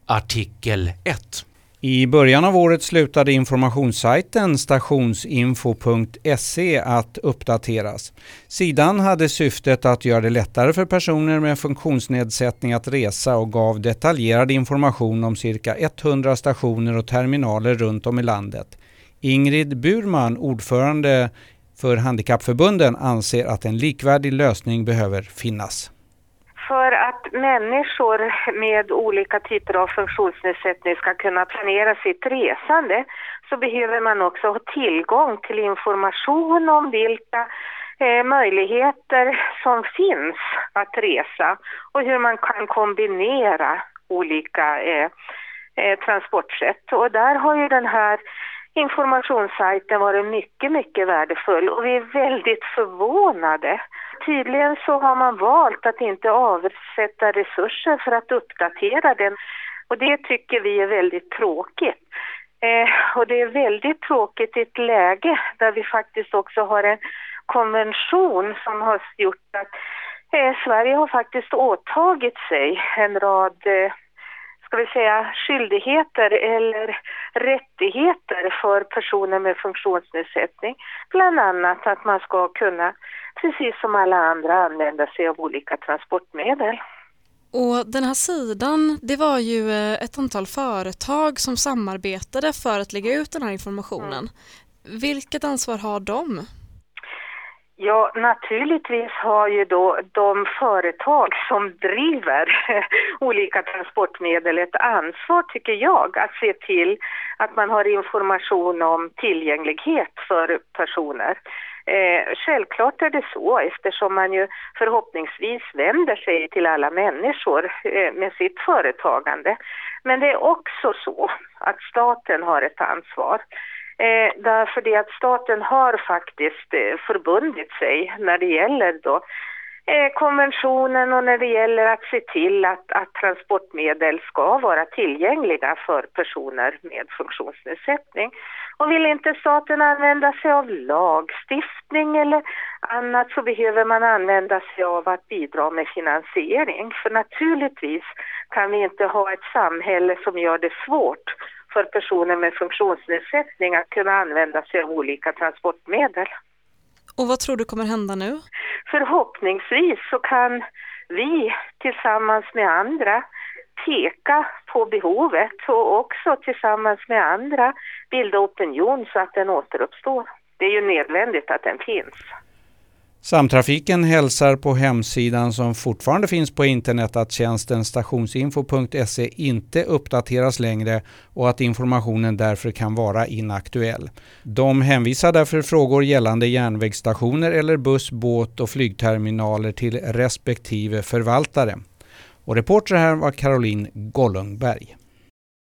Artikel 1. I början av året slutade informationssajten stationsinfo.se att uppdateras. Sidan hade syftet att göra det lättare för personer med funktionsnedsättning att resa och gav detaljerad information om cirka 100 stationer och terminaler runt om i landet. Ingrid Burman, ordförande för Handikappförbunden, anser att en likvärdig lösning behöver finnas. För att människor med olika typer av funktionsnedsättning ska kunna planera sitt resande så behöver man också ha tillgång till information om vilka möjligheter som finns att resa och hur man kan kombinera olika transportsätt. Och där har ju den här informationssajten varit mycket, mycket värdefull och vi är väldigt förvånade. Tydligen så har man valt att inte avsätta resurser för att uppdatera den och det tycker vi är väldigt tråkigt. Och det är väldigt tråkigt i ett läge där vi faktiskt också har en konvention som har gjort att Sverige har faktiskt åtagit sig en rad skyldigheter eller rättigheter för personer med funktionsnedsättning. Bland annat att man ska kunna, precis som alla andra, använda sig av olika transportmedel. Och den här sidan, det var ju ett antal företag som samarbetade för att lägga ut den här informationen. Vilket ansvar har de? Ja, naturligtvis har ju då de företag som driver olika transportmedel ett ansvar, tycker jag, att se till att man har information om tillgänglighet för personer. Självklart är det så, eftersom man ju förhoppningsvis vänder sig till alla människor med sitt företagande. Men det är också så att staten har ett ansvar. Därför det att staten har faktiskt förbundit sig när det gäller då konventionen och när det gäller att se till att transportmedel ska vara tillgängliga för personer med funktionsnedsättning. Och vill inte staten använda sig av lagstiftning eller annat så behöver man använda sig av att bidra med finansiering. För naturligtvis kan vi inte ha ett samhälle som gör det svårt för personer med funktionsnedsättning att kunna använda sig av olika transportmedel. Och vad tror du kommer hända nu? Förhoppningsvis så kan vi tillsammans med andra peka på behovet och också tillsammans med andra bilda opinion så att den återuppstår. Det är ju nödvändigt att den finns. Samtrafiken hälsar på hemsidan som fortfarande finns på internet att tjänsten stationsinfo.se inte uppdateras längre och att informationen därför kan vara inaktuell. De hänvisar därför frågor gällande järnvägsstationer eller buss-, båt- och flygterminaler till respektive förvaltare. Och reporter här var Caroline Gollungberg.